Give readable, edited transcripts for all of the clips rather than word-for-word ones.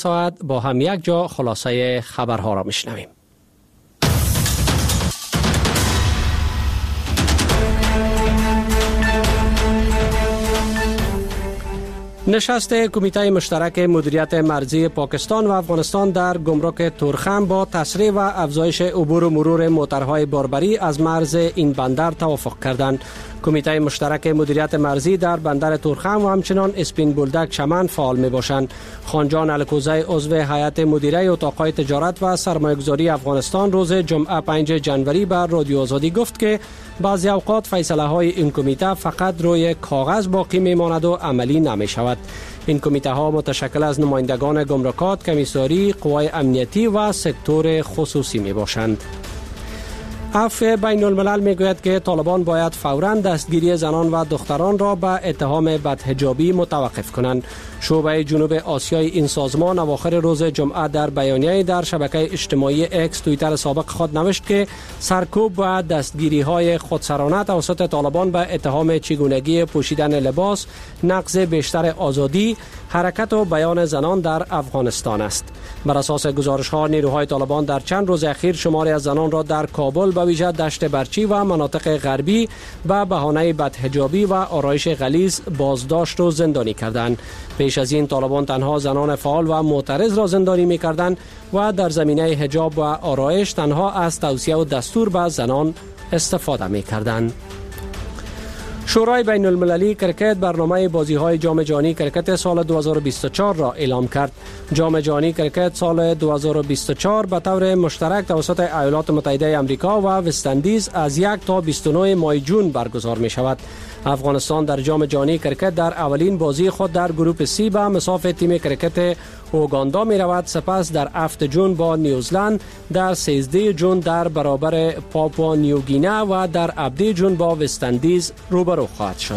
ساعت با هم یک جا خلاصه خبرها را میشنویم. نشست کمیته مشترک مدیریت مرزی پاکستان و افغانستان در گمرک تورخم با تسریع و افزایش عبور و مرور موترهای باربری از مرز این بندر توافق کردند. کمیته مشترک مدیریت مرزی در بندر تورخم و همچنان اسپین بولدک چمن فعال می باشند. خانجان الکوزی عضو هیئت مدیره اتاقهای تجارت و سرمایه‌گذاری افغانستان روز جمعه 5 جنوری بر رادیو آزادی گفت که بعضی اوقات فیصله های این کمیته فقط روی کاغذ باقی می ماند و عملی نمی شود. این کمیته ها متشکل از نمایندگان گمرکات، کمیساری، قوای امنیتی و سکتور خصوصی می باشند. عفو بین الملل می گوید که طالبان باید فوراً دستگیری زنان و دختران را به اتهام بدحجابی متوقف کنند. شعبه جنوب آسیای این سازمان اواخر روز جمعه در بیانیه‌ای در شبکه اجتماعی اکس توییتر سابق خود نوشت که سرکوب و دستگیری های خودسرانه توسط طالبان به اتهام چگونگی پوشیدن لباس، نقض بیشتر آزادی، حرکت و بیان زنان در افغانستان است. بر اساس گزارش‌ها نیروهای طالبان در چند روز اخیر شماری از زنان را در کابل به ویژه دشت برچی و مناطق غربی به بهانه بدحجابی و آرایش غلیظ بازداشت و زندانی کردند. پیش از این طالبان تنها زنان فعال و معترض را زندانی می‌کردند و در زمینه حجاب و آرایش تنها از توصیه و دستور به زنان استفاده می‌کردند. شورای بین المللی کرکت برنامه بازی‌های جام جهانی کرکت سال 2024 را اعلام کرد. جام جهانی کرکت سال 2024 به طور مشترک توسط ایالات متحده آمریکا و وست‌اندیز از 1 تا 29 ماه جون برگزار می‌شود. افغانستان در جام جهانی کرکت در اولین بازی خود در گروپ سی به مصاف تیم کرکت اوگاندا می رود. سپس در 7 جون با نیوزلند، در 13 جون در برابر پاپوا نیوگینه و در 17 جون با وست‌اندیز روبرو خواهد شد.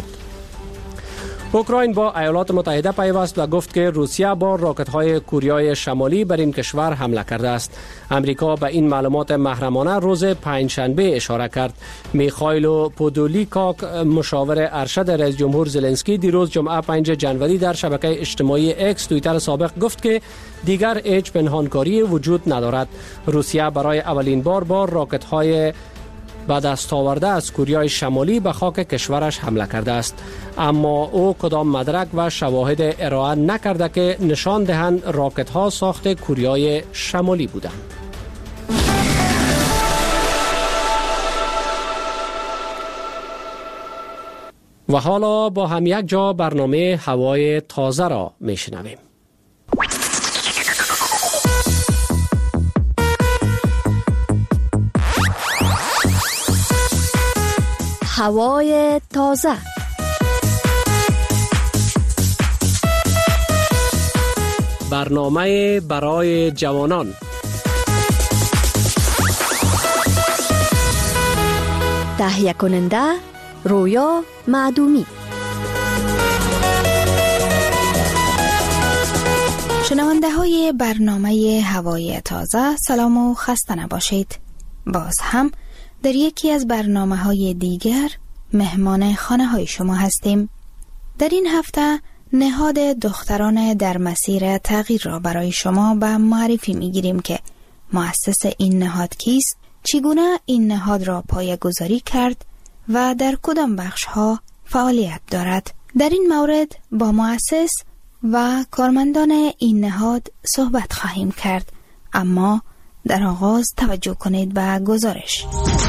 اوکراین با ایالات متحده پیوست و گفت که روسیه با راکت‌های کوریای شمالی بر این کشور حمله کرده است. امریکا به این معلومات محرمانه روز پنجشنبه اشاره کرد. میخائیل پودولیکاک مشاور ارشد رئیس جمهور زلنسکی دیروز جمعه 5 جنوری در شبکه اجتماعی اکس توییتر سابق گفت که دیگر هیچ پنهانکاری وجود ندارد. روسیه برای اولین بار با راکت‌های به دست آورده از کوریای شمالی به خاک کشورش حمله کرده است، اما او کدام مدرک و شواهد ارائه نکرده که نشان دهند راکت ها ساخت کوریای شمالی بودند. و حالا با هم یک جا برنامه هوای تازه را میشنویم. هوای تازه. برنامه برای جوانان. تهیه کننده رویا معدومی. شنونده های برنامه هوای تازه، سلام و خسته نباشید. باز هم در یکی از برنامه‌های دیگر مهمان خانه های شما هستیم. در این هفته نهاد دختران در مسیر تغییر را برای شما به معرفی می‌گیریم که مؤسس این نهاد کیست، چگونه این نهاد را پایه‌گذاری کرد و در کدام بخش‌ها فعالیت دارد. در این مورد با مؤسس و کارمندان این نهاد صحبت خواهیم کرد، اما در آغاز توجه کنید به گزارش.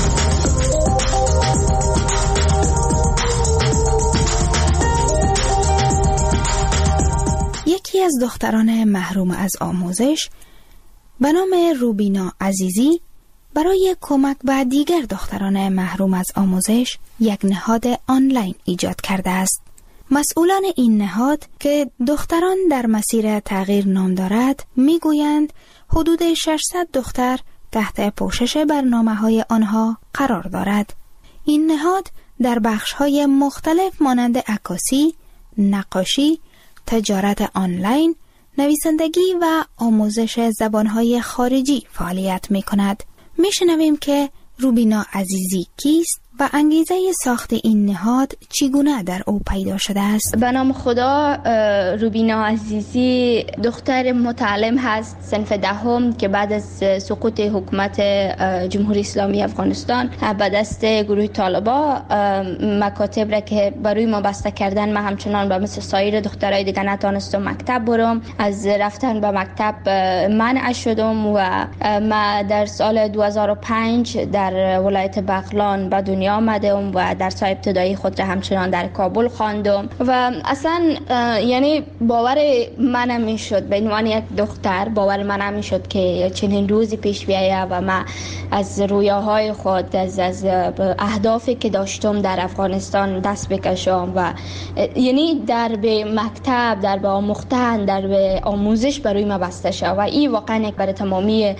یکی از دختران محروم از آموزش به نام روبینا عزیزی برای کمک به دیگر دختران محروم از آموزش یک نهاد آنلاین ایجاد کرده است. مسئولان این نهاد که دختران در مسیر تغییر نام دارد میگویند حدود 600 دختر تحت پوشش برنامه‌های آنها قرار دارد. این نهاد در بخش‌های مختلف مانند عکاسی، نقاشی، تجارت آنلاین، نویسندگی و آموزش زبان‌های خارجی فعالیت می‌کند. می‌شنویم که روبینا عزیزی کیست و انگیزه ساخت این نهاد چگونه در او پیدا شده است؟ به نام خدا، روبینا عزیزی دختر متعلم هست صنف دهم که بعد از سقوط حکومت جمهوری اسلامی افغانستان به دست گروه طالبا مکاتب را که برای ما بسته کردن، من همچنان به مثل سایر دخترای دیگه نتانستم مکتب برم. از رفتن به مکتب منع شدم و ما در سال 2005 در ولایت بغلان به دنیا آمدم و درس‌های ابتدایی خود را همچنان در کابل خواندم و اصلا یعنی باور من نمی‌شد به عنوان یک دختر، باور من نمی‌شد که چنین روزی پیش بیاید و من از رویاهای خود، از اهدافی که داشتم در افغانستان دست بکشم و یعنی در به مکتب، در به آموختن، در به آموزش برای من بسته شد و این واقعا برای تمامی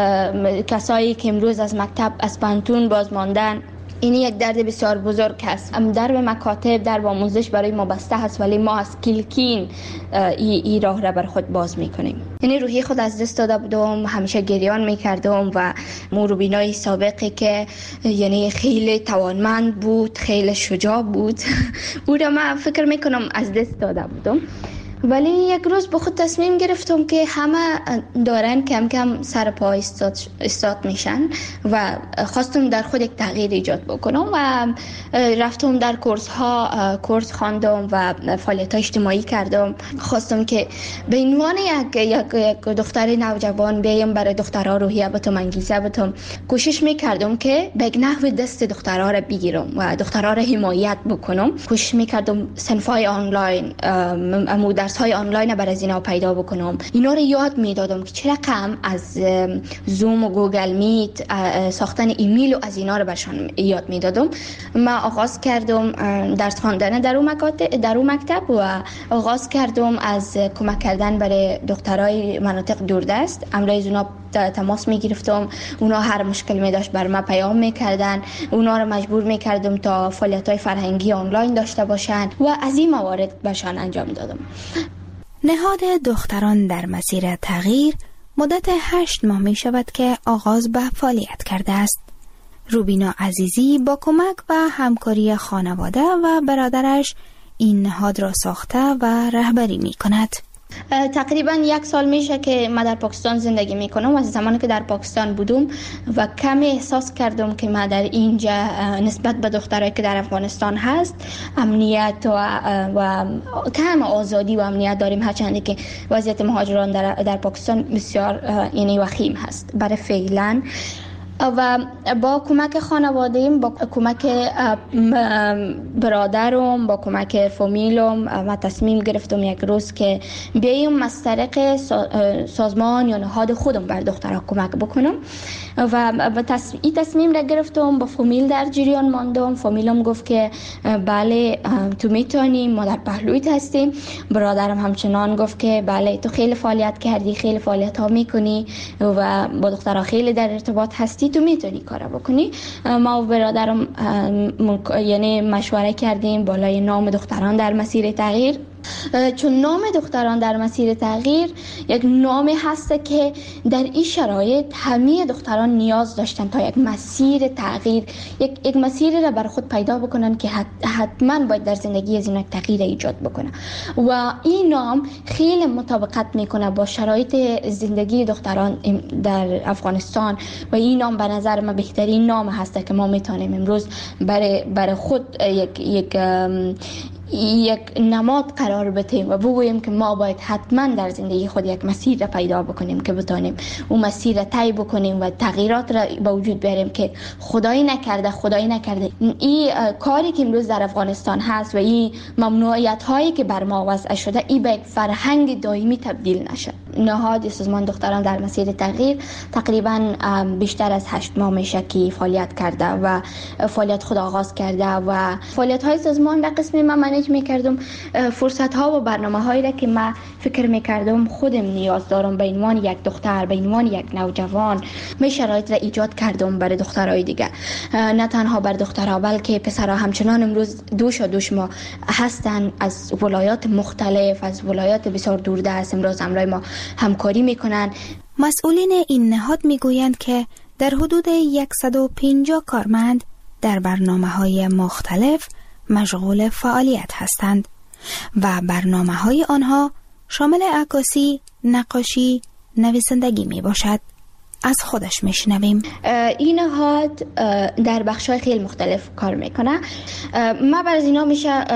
کسایی که امروز از مکتب، از پانتون باز ماندن، این یک درد بسیار بزرگ است. در به مکاتب، در به آموزش برای ما بسته هست، ولی ما از کلکین این راه را بر خود باز میکنیم. یعنی روحی خود از دست داده بودم، همیشه گریان میکردم و روبینای سابقی که یعنی خیلی توانمند بود، خیلی شجاع بود او را من فکر میکنم از دست داده بودم. ولی یک روز به خود تصمیم گرفتم که همه دارن کم کم سر پا استاد میشن و خواستم در خود یک تغییر ایجاد بکنم و رفتم در کورس خواندم و فعالیت اجتماعی کردم. خواستم که به عنوان یک دختر نوجوان بیایم برای دخترها روحیه بتم، انگیزه بتم. کوشش میکردم که به نحو دست دخترها را بگیرم و دخترها را حمایت بکنم. کوشش میکردم صنفای آنلاین، درس‌های آنلاین برای اینا پیدا بکنم. اینا رو یاد میدادم که چه رقم از زوم و گوگل میت، ساختن ایمیل و از اینا رو برشان یاد میدادم. من آغاز کردم درس خواندن در اون مکتب و آغاز کردم از کمک کردن برای دخترای مناطق دوردست. امروز اونا تماس میگرفتم، اونا هر مشکل می داشت بر ما پیام میکردن، اونا رو مجبور میکردم تا فعالیت‌های فرهنگی آنلاین داشته باشن و از این موارد برشان انجام دادم. نهاد دختران در مسیر تغییر مدت 8 ماه می شود که آغاز به فعالیت کرده است. روبینا عزیزی با کمک و همکاری خانواده و برادرش این نهاد را ساخته و رهبری می کند. تقریبا 1 سال میشه که من در پاکستان زندگی میکنم. از زمانی که در پاکستان بودم و کمی احساس کردم که من در اینجا نسبت به دخترایی که در افغانستان هست امنیت و کم آزادی و امنیت داریم، هرچند که وضعیت مهاجران در پاکستان بسیار یعنی وخیم هست برای فعلا. و با کمک خانواده‌ام، با کمک برادرم، با کمک فامیلم من تصمیم گرفتم یک روز که بیایم از طریق سازمان یا نهاد خودم بر دخترها کمک بکنم و این تصمیم را گرفتم. با فامیل در جریان ماندم. فامیلم گفت که بله تو میتونی، ما در پهلویت هستیم. برادرم همچنان گفت که بله تو خیلی فعالیت کردی، خیلی فعالیت ها میکنی و با دخترها خیلی در ارتباط هستی، تو میتونی کارا بکنی. ما و برادرم یعنی مشوره کردیم بالای نام دختران در مسیر تغییر، چون نام دختران در مسیر تغییر یک نامی هست که در این شرایط همه دختران نیاز داشتن تا یک مسیر تغییر، یک مسیری را بر خود پیدا بکنن که حتما باید در زندگی از اینا تغییر ایجاد بکنه و این نام خیلی مطابقت میکنه با شرایط زندگی دختران در افغانستان و این نام به نظر من بهترین نام هست که ما میتونیم امروز برای خود یک نماد قرار بدیم و بگوییم که ما باید حتما در زندگی خود یک مسیر را پیدا بکنیم که بتونیم اون مسیر را طی بکنیم و تغییرات را به وجود بیاریم که خدایی نکرده این کاری که امروز در افغانستان هست و این ممنوعیت هایی که بر ما وضع شده این به یک فرهنگ دائمی تبدیل نشه. نهاد سازمان دختران در مسیر تغییر تقریبا بیشتر از 8 ماه میشه که فعالیت کرده و فعالیت خود آغاز کرده و فعالیت های سازمان در قسم من منیج میکردم. فرصت ها و برنامه هایی را که من فکر میکردم خودم نیاز دارم به عنوان یک دختر، به عنوان یک نوجوان، می شرایط را ایجاد کردم برای دخترای دیگه، نه تنها بر دخترها بلکه پسرها همچنان امروز دوش ما هستن از ولایات مختلف، از ولایات بسیار دوردست امروز همراه ما همکاری میکنن. مسئولین این نهاد میگویند که در حدود 150 کارمند در برنامه‌های مختلف مشغول فعالیت هستند و برنامه‌های آنها شامل عکاسی، نقاشی، نویسندگی می باشد. از خودش میشنویم. این نهاد در بخش‌های خیلی مختلف کار میکنه. ما بر از اینا میشه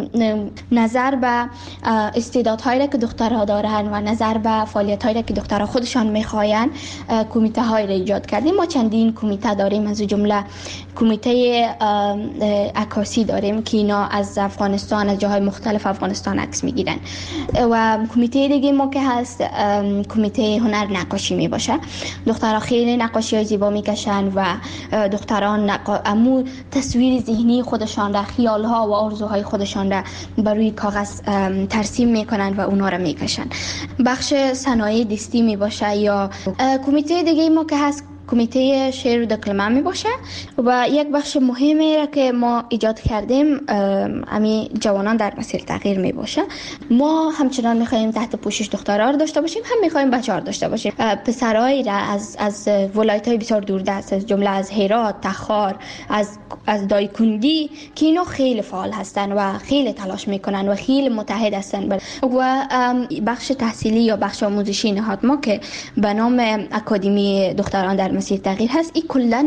نظر به استعدادهایی که دخترها دارن و نظر به فعالیت‌هایی که دخترها خودشان میخواین کمیته های را ایجاد کردیم. ما چندین کمیته داریم، از جمله کمیته عکاسی داریم که اینا از افغانستان، از جاهای مختلف افغانستان عکس میگیرن، و کمیته دیگه ما که هست کمیته هنر نقاشی میباشه. دخترها خیلی نقاشی‌های زیبا میکشن و دختران امو تصویر ذهنی خودشان را، خیال‌ها و آرزوهای خودشان را بر روی کاغذ ترسیم میکنن و اونا را میکشن. بخش صنایع دستی میباشه، یا کمیته دیگه ما که هست کمیته شعر و دکلمه می باشه. و یک بخش مهمی را که ما ایجاد کردیم امی جوانان در مسیر تغییر می باشه. ما همچنان می خواهیم تحت پوشش دخترها را داشته باشیم، هم می خواهیم بچه‌ها را داشته باشیم. پسرایی را از ولایت‌های بسیار دوردست، از جمله از هرات، تخار، از دایکندی که اینا خیلی فعال هستن و خیلی تلاش میکنن و خیلی متحد هستن. و بخش تحصیلی یا بخش آموزشی نهاد ما که به نام اکادمی دختران در مسیر تغییر هست، این کلا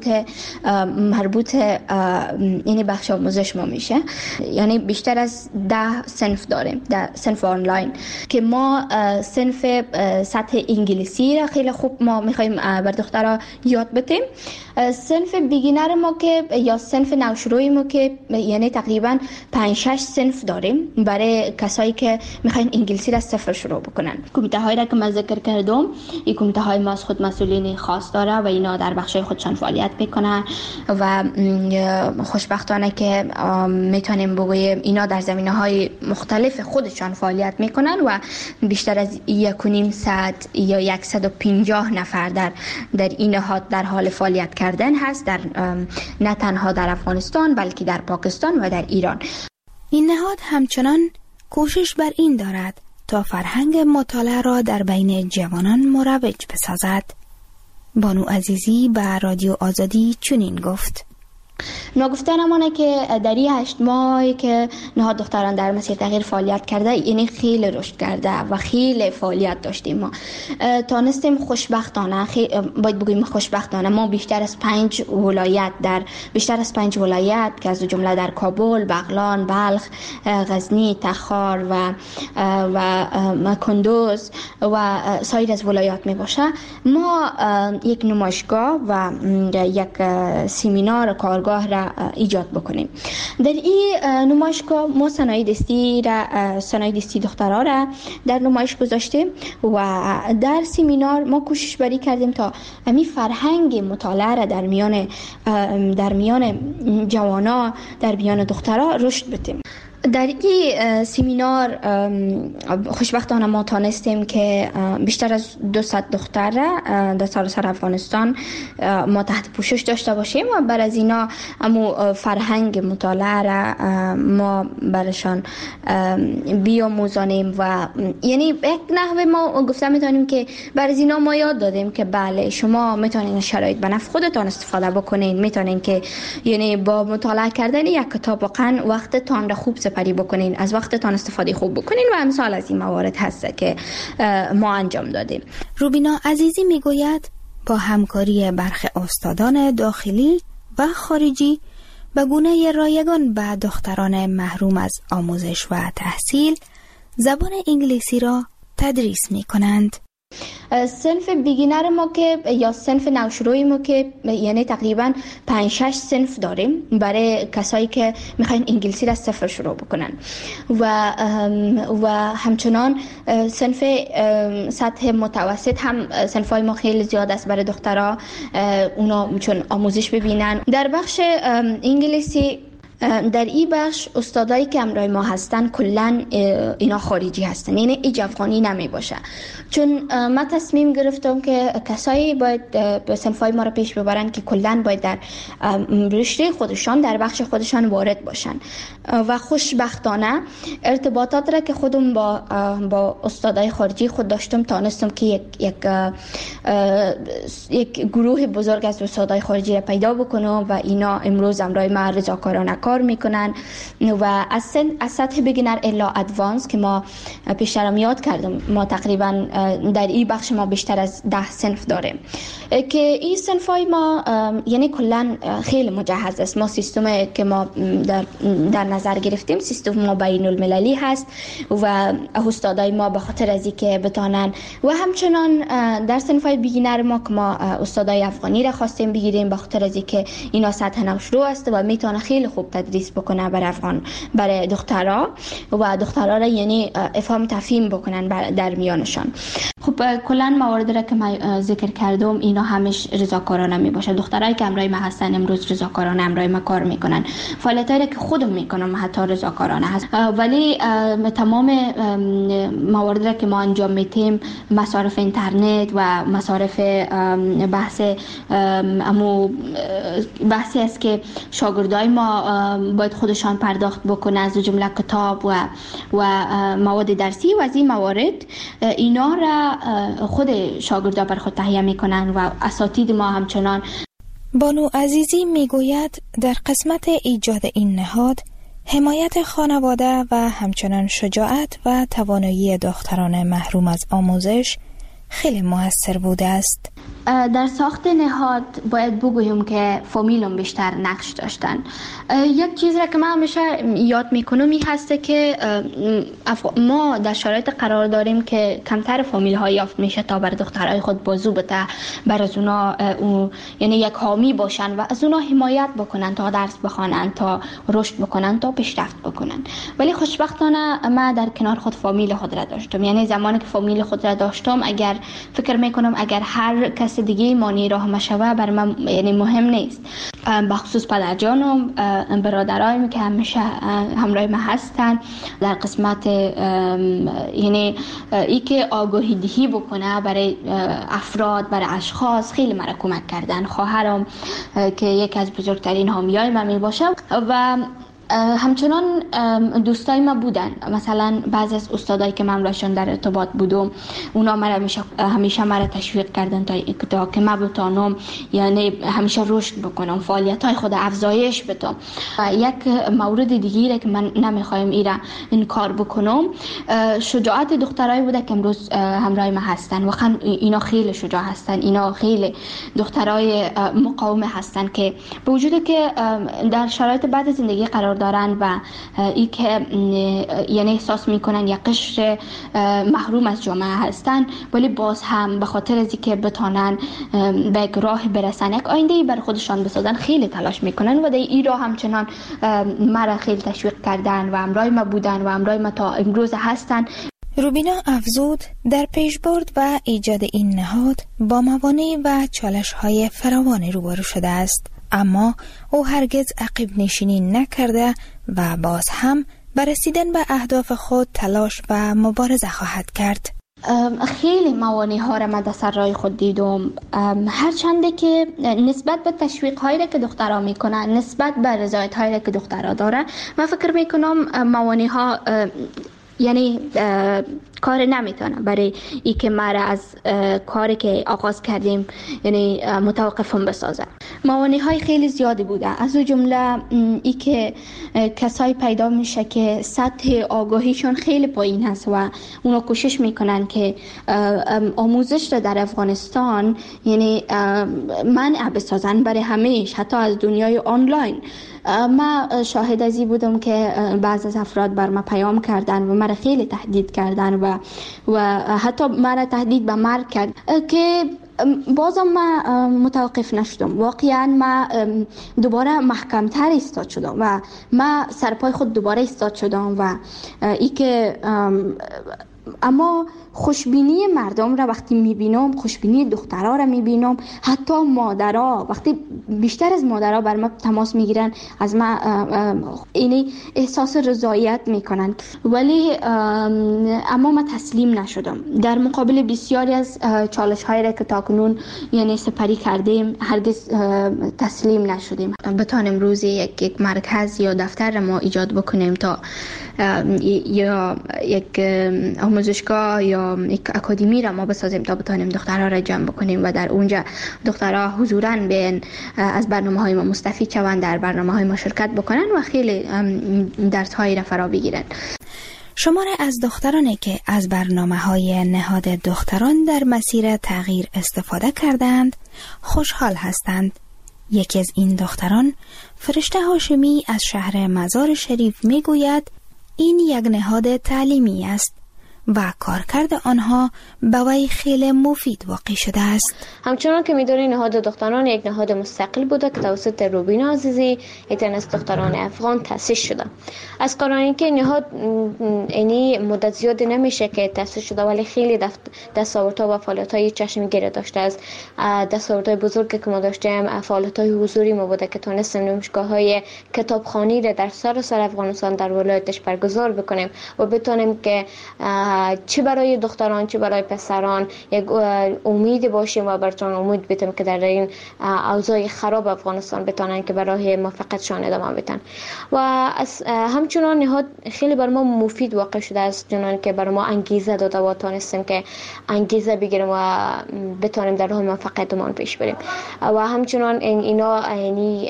مربوط یعنی بخش آموزش ما میشه. یعنی بیشتر از 10 صنف داریم، 10 صنف آنلاین که ما صنف سطح انگلیسی را خیلی خوب ما میخوایم بر دخترها یاد بدیم. صنف بیگینر ما که یا صنف نوشروی ما که یعنی تقریبا 5-6 صنف داریم برای کسایی که میخواین انگلیسی را صفر شروع بکنن. کمیته هایی را که من ذکر کردم، این کمیته های ما از خود مسئولین خاص داره و اینا در بخشای خودشان فعالیت میکنن و خوشبختانه که میتونیم بگویم اینا در زمینه‌های مختلف خودشان فعالیت میکنن و بیشتر از 1.5 یا 150 نفر در این نهاد در حال فعالیت کردن هست، نه تنها در افغانستان بلکه در پاکستان و در ایران. این نهاد همچنان کوشش بر این دارد تا فرهنگ مطالعه را در بین جوانان مروج بسازد. بانو عزیزی به رادیو آزادی چنین گفت: نگفتن امانه که در این 8 ماهی که نهاد دختران در مسیر تغییر فعالیت کرده، یعنی خیلی رشد کرده و خیلی فعالیت داشتیم. ما تانستیم خوشبختانه، باید بگویم خوشبختانه، ما بیشتر از 5 ولایت که از جمله در کابل، بغلان، بلخ، غزنی، تخار و کندوز و سایر از ولایات می باشه، ما یک نمایشگاه و یک سمینار کارگاه را ایجاد بکنیم. در این نمایشگاه ما صنایع دستی دخترها را در نمایش گذاشتیم و در سمینار ما کوشش بری کردیم تا همین فرهنگ مطالعه را در میان جوانا، در میان دخترها رشد بدیم. در این سمینار خوشبختانه ما تانستیم که بیشتر از 200 دختر را در سراسر افغانستان ما تحت پوشش داشته باشیم و بر از اینا امو فرهنگ مطالعه را ما برشان بیاموزانیم و یعنی یک نحوه ما گفته میتونیم که بر از اینا ما یاد دادیم که بله شما میتونین شرایط به نفع خودتان استفاده بکنین، میتونین که یعنی با مطالعه کردن یک کتاب واقعا وقتتان را خوب سپری بکنین، از وقتتان استفاده خوب بکنین و امثال از این موارد هست که ما انجام دادیم. روبینا عزیزی میگوید با همکاری برخی استادان داخلی و خارجی به گونه رایگان به دختران محروم از آموزش و تحصیل زبان انگلیسی را تدریس می کنند. صنف بیگینر ما که یا صنف نوشروی ما که یعنی تقریبا 5-6 صنف داریم برای کسایی که میخواین انگلیسی را صفر شروع بکنن و همچنان صنف سطح متوسط هم صنفای ما خیلی زیاد است برای دخترها، اونا چون آموزش ببینن. در بخش انگلیسی در این بخش استادایی که همراه ما هستن کلا اینا خارجی هستن، یعنی ایج افغانی نمی باشه. چون ما تصمیم گرفتم که کسایی باید به صنفای ما رو پیش ببرن که کلا باید در رشته خودشان در بخش خودشان وارد باشن و خوشبختانه ارتباطات را که خودم با استادای خارجی خود داشتم تانستم که یک گروه بزرگ از استادای خارجی را پیدا بکنم و اینا امروز همراه ما رضاکارانه کار میکنن و از سطح بگینر الا ادوانس که ما پیشترم یاد کردم، ما تقریبا در این بخش ما بیشتر از 10 صنف داریم که این صنفای ما یعنی کلا خیلی مجهز است. ما سیستم که ما در نظر گرفتیم سیستم ما بین المللی هست و استادای ما به خاطر از اینکه بتانن و همچنان در صنفای بیگینر ما که ما استادای افغانی را خواستیم بگیریم به خاطر از اینکه اینا سطح نوشرو است و میتونه خیلی خوب تدریس بکنه برای دخترها و دخترها را یعنی افهام تفهیم بکنن در میانشان. خب کلا مواردی را که من ذکر کردم اینا همش رضاکارانه می باشه. دخترایی که همراه ما هستن امروز رضاکارانه همراه ما کار میکنن. فعالیتایی که خودم میکنم حتی رضاکارانه هست، ولی تمام مواردی را که ما انجام میدیم مصارف اینترنت و مصارف بحثی است که شاگردای ما باید خودشان پرداخت بکنن، از جمله کتاب و مواد درسی و از این موارد اینا را خود شاگردا بر خود تهیه میکنن و اساتید ما همچنان. بانو عزیزی میگوید در قسمت ایجاد این نهاد حمایت خانواده و همچنان شجاعت و توانایی دختران محروم از آموزش خیلی موثر بوده است. در ساخت نهاد باید بگویم که فامیلم بیشتر نقش داشتن. یک چیز را که من همیشه یاد میکنم این هسته که ما در شرایط قرار داریم که کمتر فامیل ها یافت میشه تا بر دخترای خود بازو بده، بر از اونا یعنی یک حامی باشن و از اونا حمایت بکنن تا درس بخوانن، تا رشد بکنن، تا پیشرفت بکنن. ولی خوشبختانه من در کنار خود فامیل خود را داشتم. یعنی زمانی که فامیل خود را داشتم فکر میکنم اگر هر کس دیگه مانی راه مشوه بر من یعنی مهم نیست. بخصوص پدرجانم، برادرایم که همیشه همراه ما هستن در قسمت یعنی ای که آگاهی دهی بکنه برای افراد، برای اشخاص خیلی مرا کمک کردن. خواهرم که یکی از بزرگترین حامیای من می باشه و همچنان دوستای ما بودن. مثلا بعضی از استادایی که من راشون در ارتباط بودم اونا همیشه مرا تشویق کردن تا که من بتونم یعنی همیشه رشد بکنم، فعالیت‌های خود افزایش بدم. یک مورد دیگه که من نمیخوایم این کار بکنم شجاعت دخترایی بوده که امروز همراه ما هستن. واقعا اینا خیلی شجاع هستن، اینا خیلی دخترای مقاوم هستن که به وجودی که در شرایط بعد زندگی قرار دارن و ای که یعنی احساس میکنن یک قشر محروم از جامعه هستن، ولی باز هم به خاطر از اینکه بتونن به یک راه برسن، یک آینده‌ای بر خودشان بسازن، خیلی تلاش میکنن و در این راه همچنان مرا خیلی تشویق کردن و همراه ما بودن و همراه ما تا امروز هستن. روبینا افزود در پیشبرد و ایجاد این نهاد با موانع و چالش‌های فراوانی روبرو شده است، اما او هرگز عقب نشینی نکرده و باز هم بر رسیدن به اهداف خود تلاش و مبارزه خواهد کرد. خیلی موانع ها را من در سر راه خود دیدم، هرچنده که نسبت به تشویق هایی که دخترها میکنن، نسبت به رضایت هایی که دخترها دارن، من فکر میکنم موانع ها یعنی کار نمیتونه برای ای که مرا از کاری که آغاز کردیم یعنی متوقفم بسازه. موانع های خیلی زیادی بوده، از اون جمله ای که کسایی پیدا میشه که سطح آگاهیشون خیلی پایین هست و اونا کوشش میکنن که آموزش را در افغانستان یعنی منع بسازن برای همیش، حتی از دنیای آنلاین. من شاهد ازی بودم که بعض از افراد بر ما پیام کردن و مرا خیلی تهدید کردن و حتی مرا تهدید به مرگ کرد که بازم من متوقف نشدم. واقعا من دوباره محکمتر ایستاد شدم و من سرپای خود دوباره ایستاد شدم و ای که اما خوشبینی مردم را وقتی میبینم، خوشبینی دخترها را میبینم، حتی مادرها وقتی بیشتر از مادرها بر من تماس میگیرن، از من اینی احساس رضایت میکنن. ولی اما من تسلیم نشدم. در مقابل بسیاری از چالش هایی را که تاکنون یعنی سپری کردیم هرگز تسلیم نشدیم. بتانیم روزی یک مرکز یا دفتر ما ایجاد بکنیم تا یا یک آموزشگاه یا یک اکادمی را ما بسازیم تا بتانیم دخترها را جمع بکنیم و در اونجا دخترها حضوراً بیان از برنامه‌های ما مستفید شوند، در برنامه‌های ما شرکت بکنن و خیلی درس‌هایی را فرا بگیرن. شماره از دخترانی که از برنامه‌های نهاد دختران در مسیر تغییر استفاده کردند خوشحال هستند. یکی از این دختران، فرشته هاشمی از شهر مزار شریف میگوید این یک نهاد تعلیمی است و کارکرد آنها به وی خیلی مفید واقع شده است. همچنان که می‌دونید نهاد دختران یک نهاد مستقل بوده که توسط روبینا عزیزی یکی از دختران افغان تأسیس شده. از قراری که نهاد اینی مدت زیادی نمیشه که تأسیس شده، ولی خیلی دستاوردها و فعالیت‌های چشمگیر داشته. از دستاوردهای بزرگی که ما داشتیم فعالیت‌های حضوری ما بوده که تونستیم نمایشگاه‌های کتابخوانی را در سراسر افغانستان در ولایتش برگزار بکنیم و بتونیم که چه برای دختران چه برای پسران یک امید باشیم و براتون امید بدیم که در این اوضاع خراب افغانستان بتونن که برای موفقیتشان ادامه بدن. و همچنان نهاد خیلی بر ما مفید واقع شده است، چنان که بر ما انگیزه داده و تونستیم که انگیزه بگیریم و بتونیم در راه موفقیتمون پیش بریم. و همچنان اینا یعنی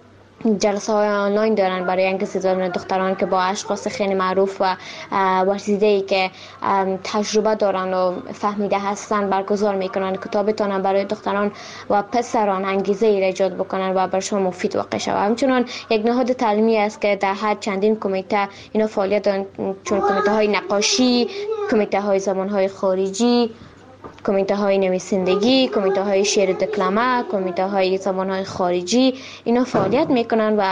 جلسه های آنلاین دارن برای انگیزه دادن دختران که با اشخاص خیلی معروف و ورزیده‌ای که تجربه دارن و فهمیده هستن برگزار میکنن که تا بتونن برای دختران و پسران انگیزه ای ایجاد بکنن و برشون مفید واقع شود. همچنان یک نهاد تعلیمی است که در هر چندین کمیته اینا فعالیت دارن، چون کمیته های نقاشی، کمیته های زبان های خارجی، کمیته های نویسندگی، کمیته های شعر دکلمه، کمیته های زبان های خارجی، اینا فعالیت میکنن و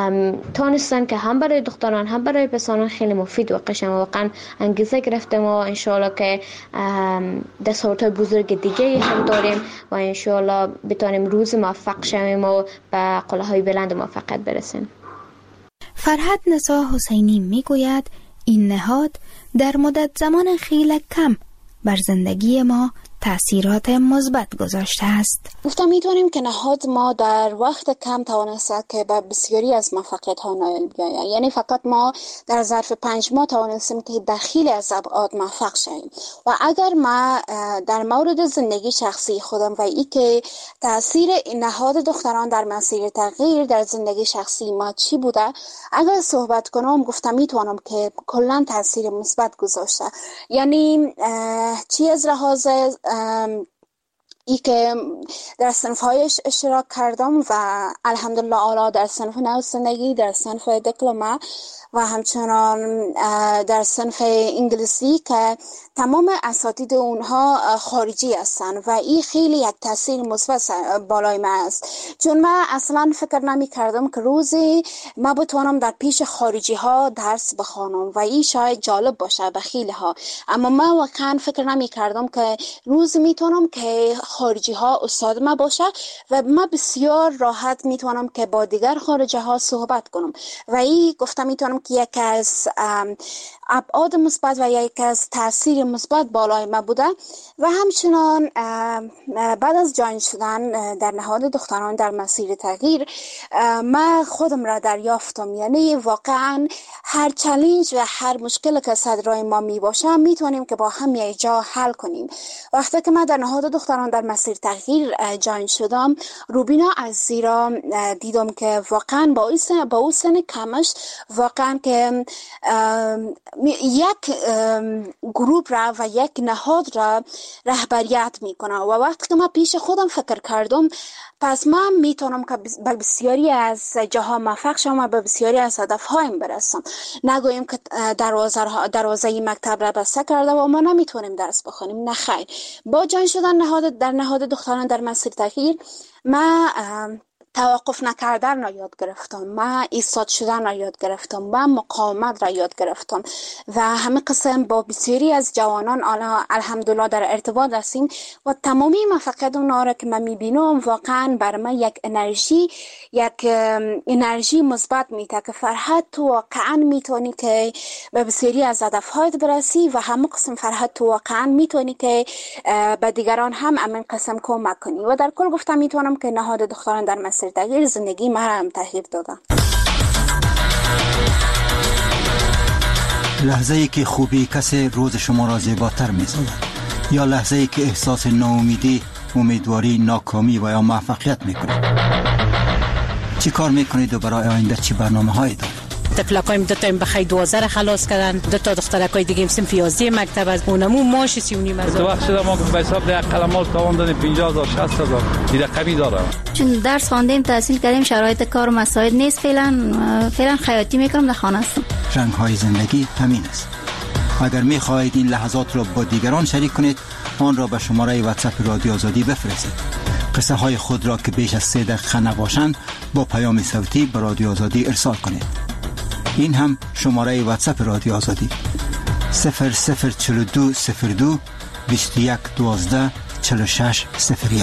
تونستن که هم برای دختران هم برای پسران خیلی مفید واقع شن. واقعا انگیزه گرفتیم و انشالله که دستاوردهای بزرگ دیگه هم داریم و انشالله بتونیم روز موفق شویم و به قله‌های بلند موفقیت برسیم. فرهاد نسا حسینی میگوید این نهاد در مدت زمان خیلی کم بر زندگی ما تأثیرات مثبت گذاشته است. گفتم میتونیم که نهاد ما در وقت کم توانسته که به بسیاری از موفقیت ها نائل بیاید. یعنی فقط ما در ظرف 5 ماه توانستیم که در خیلی از ابعاد موفق شویم. و اگر ما در مورد زندگی شخصی خودم و ای که تأثیر نهاد دختران در مسیر تغییر در زندگی شخصی ما چی بوده، اگر صحبت کنم گفتم میتونم که کلا تأثیر مثبت گذاشته. یعنی چی از لحاظ ای که در صنف‌هایش اشتراک کردم و الحمدلله اعلی در صنف نویسندگی، در صنف دکلمه و همچنان در صنف انگلیسی که تمام اساتید اونها خارجی هستن و این خیلی یک تاثیر مثبت بالای من است، چون من اصلا فکر نمی کردم که روزی من بتوانم در پیش خارجی ها درس بخوانم و این شاید جالب باشه به خیلی ها، اما من واقعا فکر نمی کردم که روزی میتونم که خارجی ها استاد ما باشه و من بسیار راحت میتونم که با دیگر خارجی ها صحبت کنم و این گفتم میتونم که یک از ابعاد مثبت و یک از تاثیر مثبت بالای ما بوده. و همچنان بعد از جاین شدن در نهاد دختران در مسیر تغییر من خودم را دریافتم، یعنی واقعا هر چالش و هر مشکل که صدرای ما می باشه میتونیم که با هم یک جا حل کنیم. وقتی که من در نهاد دختران در مسیر تغییر جاین شدم، روبینا عزیزی را دیدم که واقعا با او سن کمش واقعا که یک گروه را و یک نهاد را رهبریت میکنه و وقتی که من پیش خودم فکر کردم پس من میتونم که به بسیاری از جاها موفق شم و به بسیاری از هدفهایم برسم. نگویم که دروازه مکتب را بسته کرده و ما نمیتونیم درس بخونیم، نه خیر. با جان شدن در نهاد دختران در مسیر تغییر من توقف نکردن را یاد گرفتم، من ایستاد شدن را یاد گرفتم، من مقاومت را یاد گرفتم و همه قسم با بسیاری از جوانان الحمدلله در ارتباط هستیم و تمامی موفقیت اونا را که من میبینم واقعا بر من یک انرژی مثبت میده که فرحت تو واقعا میتونی که به بسیاری از هدفهایت برسی و همه قسم فرحت تو واقعا میتونی که به دیگران هم همین قسم کمک کنی و در کل گفتم میتونم که نهاد دختران در مسیر تغییر زندگی ما هم تغییر دادن. لحظه ای که خوبی کسی روز شما را زیباتر می‌سازد یا لحظه ای که احساس ناامیدی، امیدواری، ناکامی و یا موفقیت میکنید؟ چی کار میکنید و برای آینده چی برنامه‌هایی دارید؟ تفلقایم دو تا بخای 12 خلاص کردن، دو تا دخترکای دیگه هم صنف 11 مکتب از اونمو ماش 3.5 تو وقت شده ما به حساب ده قلمال تاوان دادیم 50000 60000 این رقمی داره. چون درس خواندیم تحصیل کردیم شرایط کار مساعد نیست، فعلا خیاطی میکنم در خانه هستم. رنگ های زندگی همین است. اگر میخواهید این لحظات را با دیگران شریک کنید آن را به شماره واتساپ رادیو آزادی بفرستید. قصه های خود را که بیش از 3 دقیقه نباشند با پیام صوتی به رادیو آزادی ارسال کنید. این هم شماره واتساپ رادیو آزادی 004202 21 12 46 01.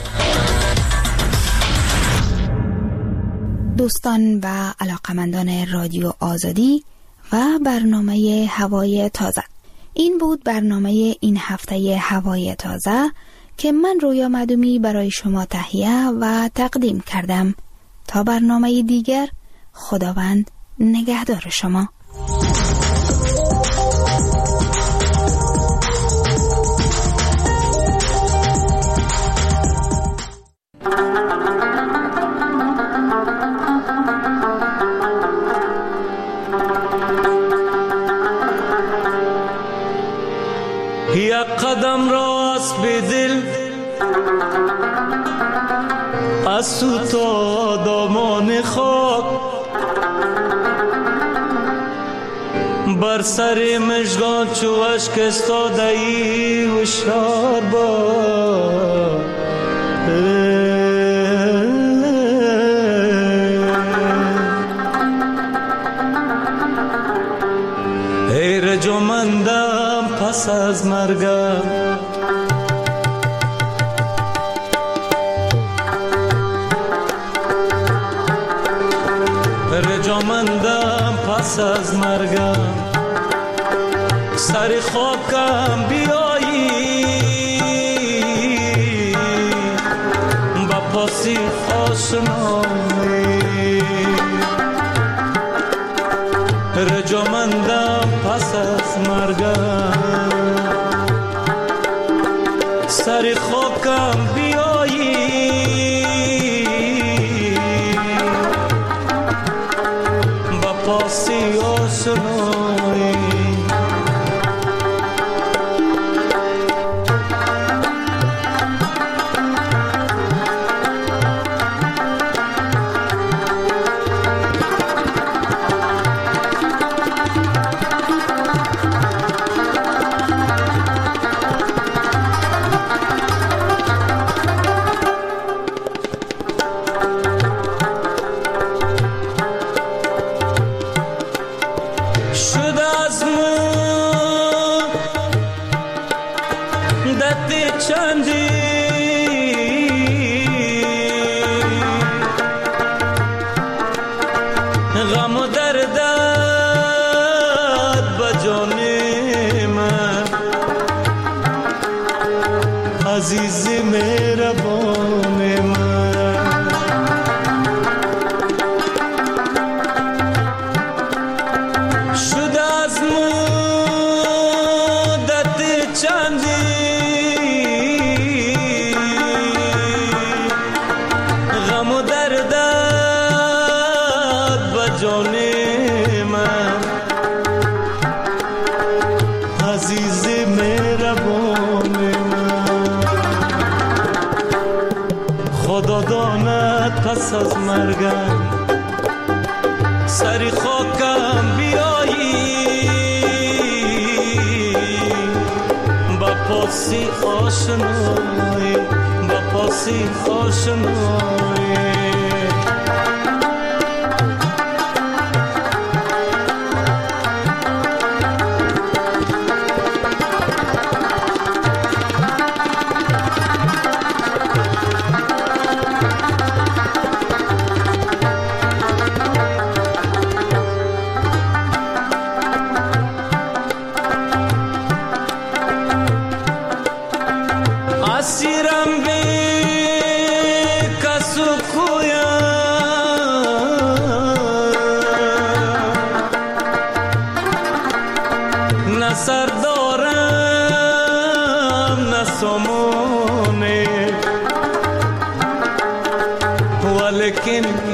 دوستان و علاقمندان رادیو آزادی و برنامه هوای تازه، این بود برنامه این هفته هوای تازه که من رویا معدومی برای شما تهیه و تقدیم کردم. تا برنامه دیگر، خداوند نگهدار شما. یک قدم راست به دل از تو تا دامان خاک، بر سر مژگان چو اشک استاده ای هوشیار باش. ای رجمندم پس از مرگم، رجمندم پس از مرگم، سر خاکم بیایی با پاسی آشنایی، رجمندم پس از مرگم، سر خاکم بیایی با پاسی آشنایی. عزیز مهربان من، شد از مدت چندی غم و دردت به جان من، عزیز مهربان خدا داند پس از مرگم، سری خاکم بیایی با پاسی آشنایی، با پاسی آشنایی. اسیرم بی کس و کویم، نه سر دارم نه سامانه، ولیکن